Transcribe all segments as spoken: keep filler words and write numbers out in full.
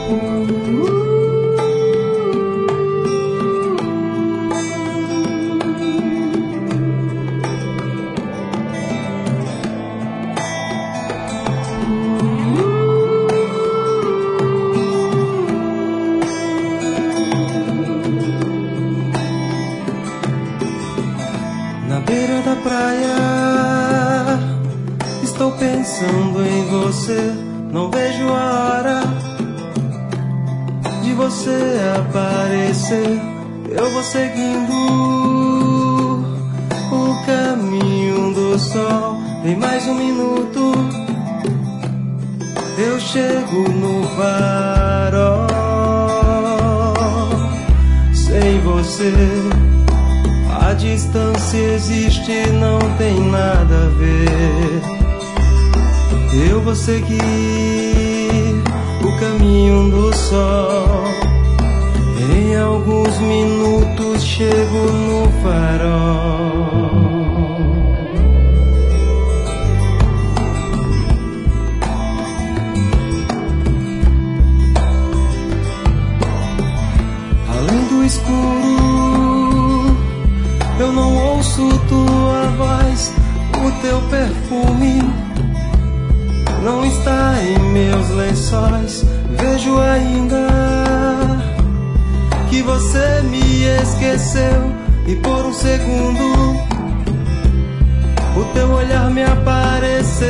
Na beira da praia, estou pensando em você. Não vejo a hora de você aparecer. Eu vou seguindo o caminho do sol. Em mais um minuto eu chego no farol. Sem você a distância existe, não tem nada a ver. Eu vou seguir o caminho do sol. Em alguns minutos chego no farol. Além do escuro, eu não ouço tua voz, o teu perfume não está em meus lençóis. Vejo ainda que você me esqueceu e por um segundo o teu olhar me apareceu.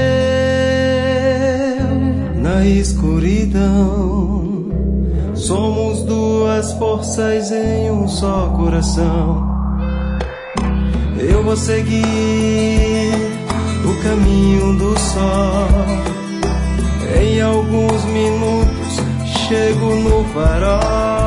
Na escuridão somos duas forças em um só coração. Eu vou seguir o caminho do sol. Em alguns minutos chego no farol.